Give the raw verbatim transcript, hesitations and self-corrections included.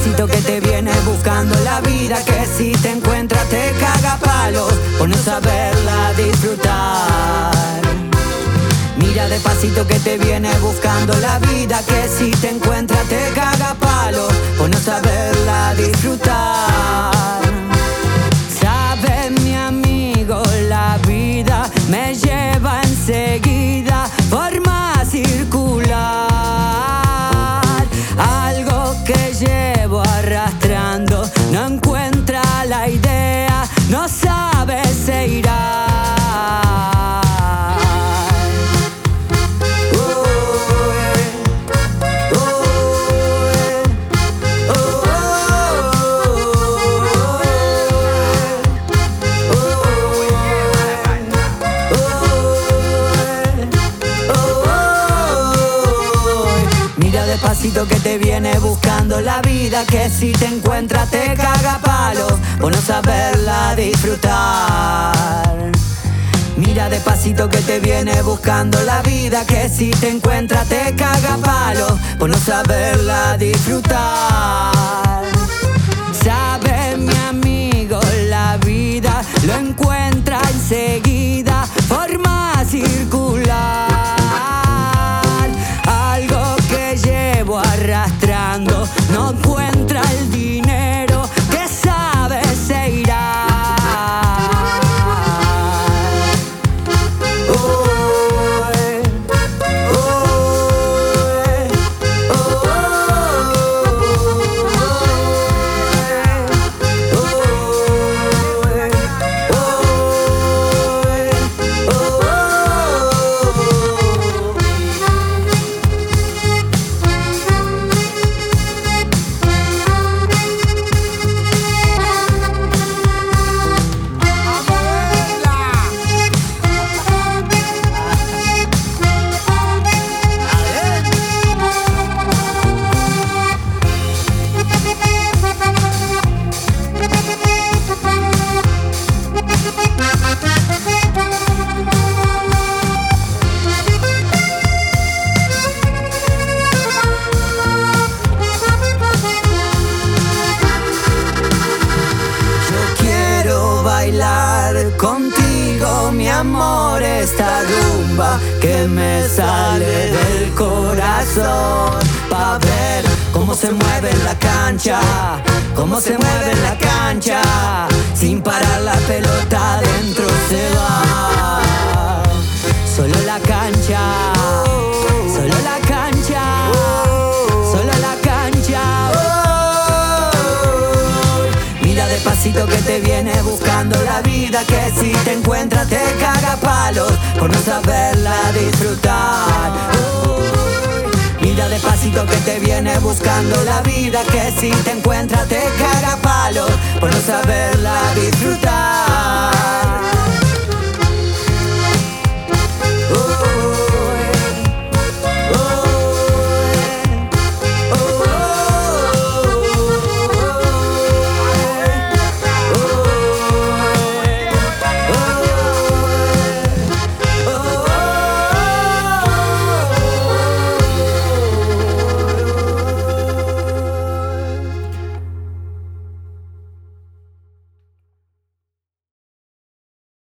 despacito que te viene buscando la vida, que si te encuentra te caga palos por no saberla disfrutar. Mira despacito que te viene buscando la vida, que si te encuentra te caga palos por no saberla disfrutar. Sabes mi amigo, la vida me lleva enseguida, forma circular. Algo que llevo arrastrando, no encuentra la idea, no sabe se irá. Despacito que te viene buscando la vida, que si te encuentra te caga palos por no saberla disfrutar. Mira despacito que te viene buscando la vida, que si te encuentra te caga palos por no saberla disfrutar. Sabe mi amigo, la vida lo encuentra enseguida, forma circular. Arrastrando, no encuentra el dinero, que sabe se irá. Oh, eh, oh, eh, oh, contigo, mi amor, esta rumba que me sale del corazón, pa' ver cómo se mueve en la cancha, cómo se mueve en la cancha, sin parar la pelota dentro se va. Solo la cancha, solo la cancha, solo la cancha. Mira despacito que te viene buscando la vida, que si te encuentra te caga palos por no saberla disfrutar. Mira despacito que te viene buscando la vida, que si te encuentra te caga palos por no saberla disfrutar.